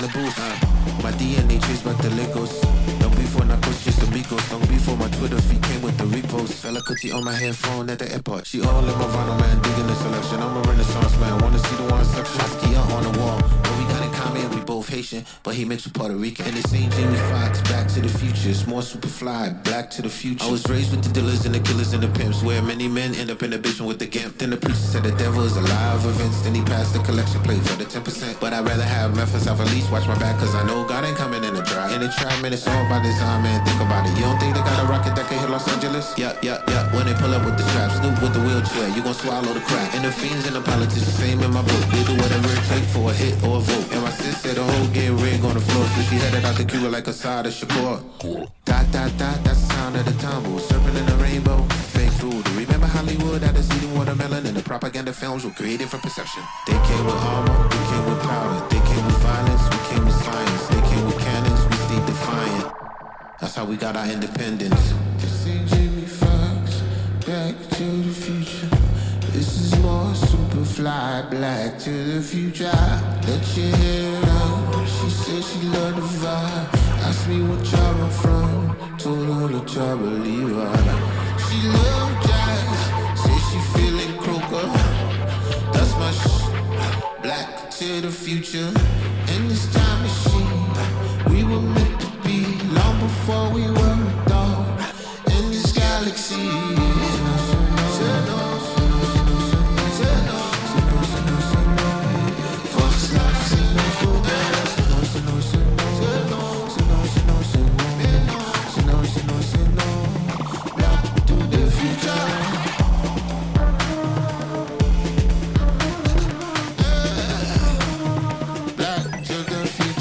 the booth. My DNA traced back to Lagos. Long before Narcos, just amigos. Long before my Twitter feed came with the repost. Fella Kuti on my headphone at the airport. She all in my vinyl, man, digging the selection. I'm a renaissance man, wanna see the one section. Husky up on the wall. But we got in common, we both Haitian, but he mixed with Puerto Rican. And it's ain't Jamie Foxx, Back to the Future. It's more super fly, Black to the Future. I was raised with the dealers and the killers and the pimps, where many men end up in the basement with the gimp. Then the preacher said the devil is alive events. Then he passed the collection plate for the 10%. But I'd rather have Memphis off a leash, watch my back, cause I know God ain't coming in the dry. In the trap, man, it's all by design, man, think about it. You don't think they got a rocket that can hit Los Angeles? Yeah, when they pull up with the straps, Snoop with the wheelchair, you gon' swallow the crack. And the fiends and the politics, same in my boat. They do whatever it take for a hit or a vote. And my sis said the whole game rig on the floor, so she headed out the Cuba like a side of Shakur. Dot, dot, dot, that's the sound of the tumble. Serpent in the rainbow, fake food. Remember Hollywood had us eating watermelon, and the propaganda films were created for perception. They came with armor, we came with powder. They came with violence, we came with science. They came with cannons, we stayed defiant. That's how we got our independence. This ain't Jamie Foxx, Back to the Future. This is more super fly, Black to the Future. Let your hair out, she said she loved the vibe. Asked me what job I'm from, told her the job of Levi. She loved jazz, said she feeling croaker. That's my Black to the Future.